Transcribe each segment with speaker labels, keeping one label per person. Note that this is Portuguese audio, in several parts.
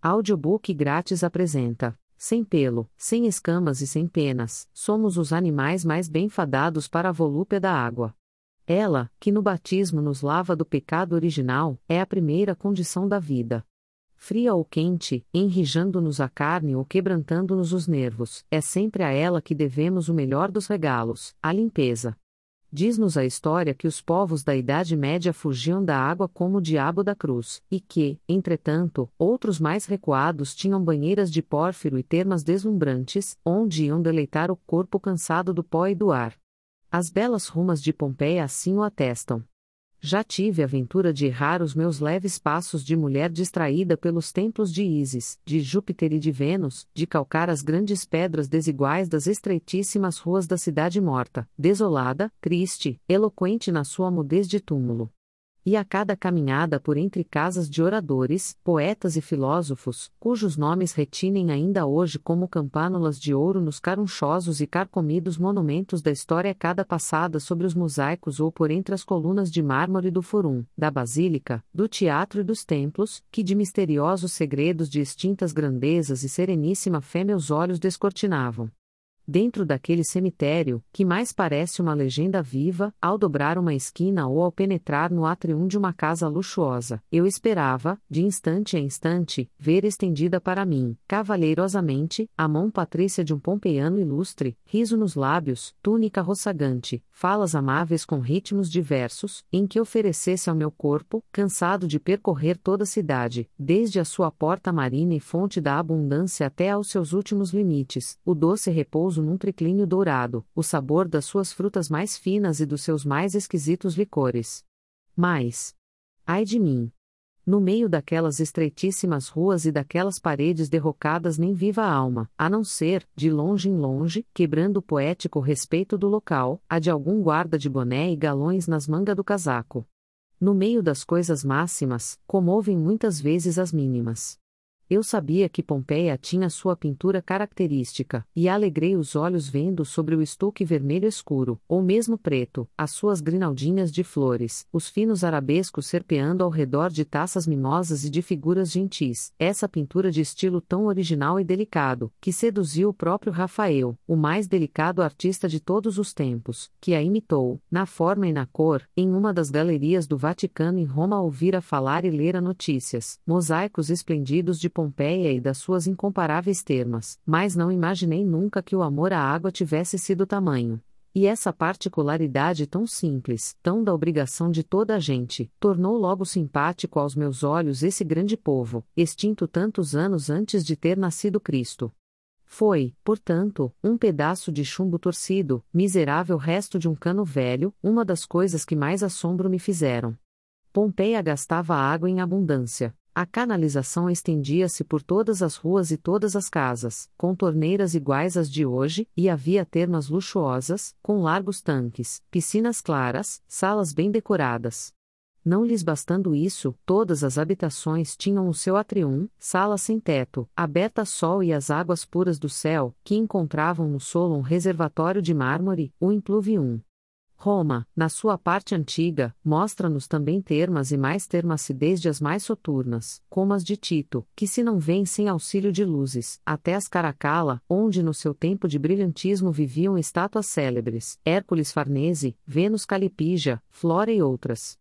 Speaker 1: Audiobook grátis apresenta: sem pelo, sem escamas e sem penas, somos os animais mais bem-fadados para a volúpia da água. Ela, que no batismo nos lava do pecado original, é a primeira condição da vida. Fria ou quente, enrijando-nos a carne ou quebrantando-nos os nervos, é sempre a ela que devemos o melhor dos regalos, a limpeza. Diz-nos a história que os povos da Idade Média fugiam da água como o diabo da cruz, e que, entretanto, outros mais recuados tinham banheiras de pórfiro e termas deslumbrantes, onde iam deleitar o corpo cansado do pó e do ar. As belas rumas de Pompeia assim o atestam. Já tive a aventura de errar os meus leves passos de mulher distraída pelos templos de Ísis, de Júpiter e de Vênus, de calcar as grandes pedras desiguais das estreitíssimas ruas da cidade morta, desolada, triste, eloquente na sua mudez de túmulo. E a cada caminhada por entre casas de oradores, poetas e filósofos, cujos nomes retinem ainda hoje como campânulas de ouro nos carunchosos e carcomidos monumentos da história cada passada sobre os mosaicos ou por entre as colunas de mármore do Fórum, da Basílica, do Teatro e dos Templos, que de misteriosos segredos de extintas grandezas e sereníssima fé meus olhos descortinavam. Dentro daquele cemitério, que mais parece uma legenda viva, ao dobrar uma esquina ou ao penetrar no átrium de uma casa luxuosa, eu esperava, de instante a instante, ver estendida para mim, cavalheirosamente, a mão patrícia de um pompeiano ilustre, riso nos lábios, túnica roçagante, falas amáveis com ritmos diversos, em que oferecesse ao meu corpo, cansado de percorrer toda a cidade, desde a sua porta marina e fonte da abundância até aos seus últimos limites, o doce repouso num triclínio dourado, o sabor das suas frutas mais finas e dos seus mais exquisitos licores. Mas, ai de mim! No meio daquelas estreitíssimas ruas e daquelas paredes derrocadas nem viva alma, a não ser, de longe em longe, quebrando o poético respeito do local, a de algum guarda de boné e galões nas mangas do casaco. No meio das coisas máximas, comovem muitas vezes as mínimas. Eu sabia que Pompeia tinha sua pintura característica, e alegrei os olhos vendo sobre o estuque vermelho escuro, ou mesmo preto, as suas grinaldinhas de flores, os finos arabescos serpeando ao redor de taças mimosas e de figuras gentis, essa pintura de estilo tão original e delicado, que seduziu o próprio Rafael, o mais delicado artista de todos os tempos, que a imitou, na forma e na cor, em uma das galerias do Vaticano em Roma a ouvira falar e lera notícias, mosaicos esplêndidos de Pompeia e das suas incomparáveis termas, mas não imaginei nunca que o amor à água tivesse sido tamanho. E essa particularidade tão simples, tão da obrigação de toda a gente, tornou logo simpático aos meus olhos esse grande povo, extinto tantos anos antes de ter nascido Cristo. Foi, portanto, um pedaço de chumbo torcido, miserável resto de um cano velho, uma das coisas que mais assombro me fizeram. Pompeia gastava água em abundância. A canalização estendia-se por todas as ruas e todas as casas, com torneiras iguais às de hoje, e havia termas luxuosas, com largos tanques, piscinas claras, salas bem decoradas. Não lhes bastando isso, todas as habitações tinham o seu atrium, sala sem teto, aberta a sol e as águas puras do céu, que encontravam no solo um reservatório de mármore, o impluvium. Roma, na sua parte antiga, mostra-nos também termas e mais termas desde as mais soturnas, como as de Tito, que se não vêm sem auxílio de luzes, até as Caracalla, onde no seu tempo de brilhantismo viviam estátuas célebres, Hércules Farnese, Vênus Calipígia, Flora e outras.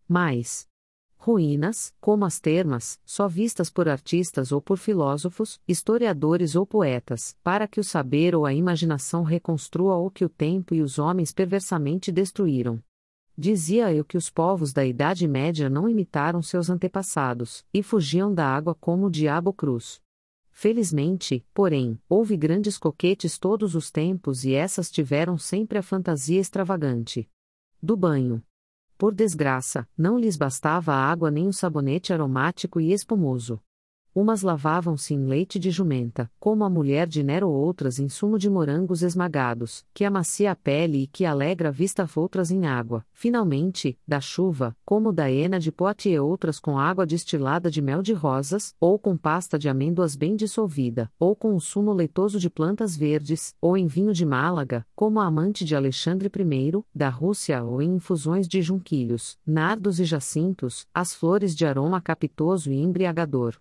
Speaker 1: Mas ruínas, como as termas, só vistas por artistas ou por filósofos, historiadores ou poetas, para que o saber ou a imaginação reconstrua o que o tempo e os homens perversamente destruíram. Dizia eu que os povos da Idade Média não imitaram seus antepassados, e fugiam da água como o diabo cruz. Felizmente, porém, houve grandes coquetes todos os tempos e essas tiveram sempre a fantasia extravagante do banho. Por desgraça, não lhes bastava a água nem o sabonete aromático e espumoso. Umas lavavam-se em leite de jumenta, como a mulher de Nero, outras em sumo de morangos esmagados, que amacia a pele e que alegra a vista, outras em água, finalmente, da chuva, como da hena de Poitiers, outras com água destilada de mel de rosas, ou com pasta de amêndoas bem dissolvida, ou com o sumo leitoso de plantas verdes, ou em vinho de Málaga, como a amante de Alexandre I, da Rússia, ou em infusões de junquilhos, nardos e jacintos, as flores de aroma capitoso e embriagador.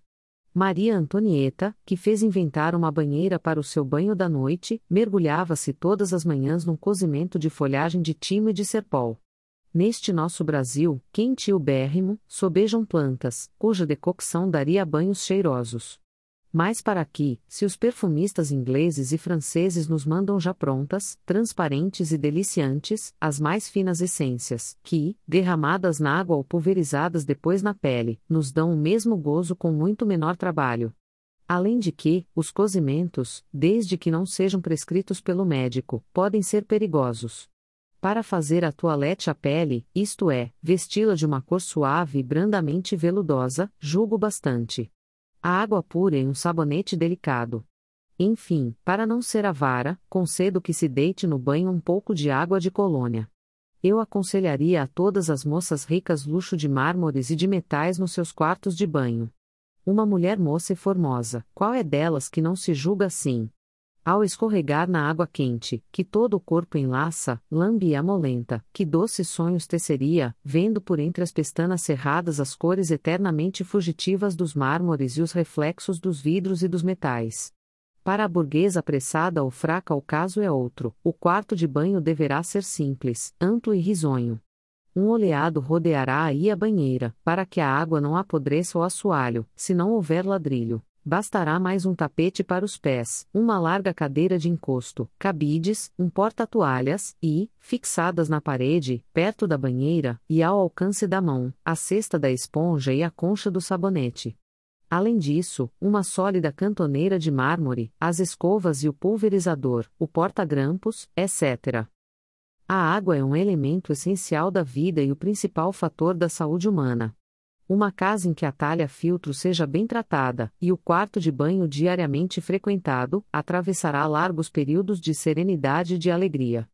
Speaker 1: Maria Antonieta, que fez inventar uma banheira para o seu banho da noite, mergulhava-se todas as manhãs num cozimento de folhagem de timo e de serpol. Neste nosso Brasil, quente e ubérrimo, sobejam plantas, cuja decocção daria banhos cheirosos. Mais para aqui, se os perfumistas ingleses e franceses nos mandam já prontas, transparentes e deliciantes, as mais finas essências, que, derramadas na água ou pulverizadas depois na pele, nos dão o mesmo gozo com muito menor trabalho. Além de que, os cozimentos, desde que não sejam prescritos pelo médico, podem ser perigosos. Para fazer a toilette à pele, isto é, vesti-la de uma cor suave e brandamente veludosa, julgo bastante. A água pura e um sabonete delicado. Enfim, para não ser avara, concedo que se deite no banho um pouco de água de colônia. Eu aconselharia a todas as moças ricas luxo de mármores e de metais nos seus quartos de banho. Uma mulher moça e formosa, qual é delas que não se julga assim? Ao escorregar na água quente, que todo o corpo enlaça, lambe e amolenta, que doces sonhos teceria, vendo por entre as pestanas cerradas as cores eternamente fugitivas dos mármores e os reflexos dos vidros e dos metais. Para a burguesa apressada ou fraca o caso é outro, o quarto de banho deverá ser simples, amplo e risonho. Um oleado rodeará aí a banheira, para que a água não apodreça o assoalho, se não houver ladrilho. Bastará mais um tapete para os pés, uma larga cadeira de encosto, cabides, um porta-toalhas e, fixadas na parede, perto da banheira, e ao alcance da mão, a cesta da esponja e a concha do sabonete. Além disso, uma sólida cantoneira de mármore, as escovas e o pulverizador, o porta-grampos, etc. A água é um elemento essencial da vida e o principal fator da saúde humana. Uma casa em que a talha-filtro seja bem tratada, e o quarto de banho diariamente frequentado, atravessará largos períodos de serenidade e de alegria.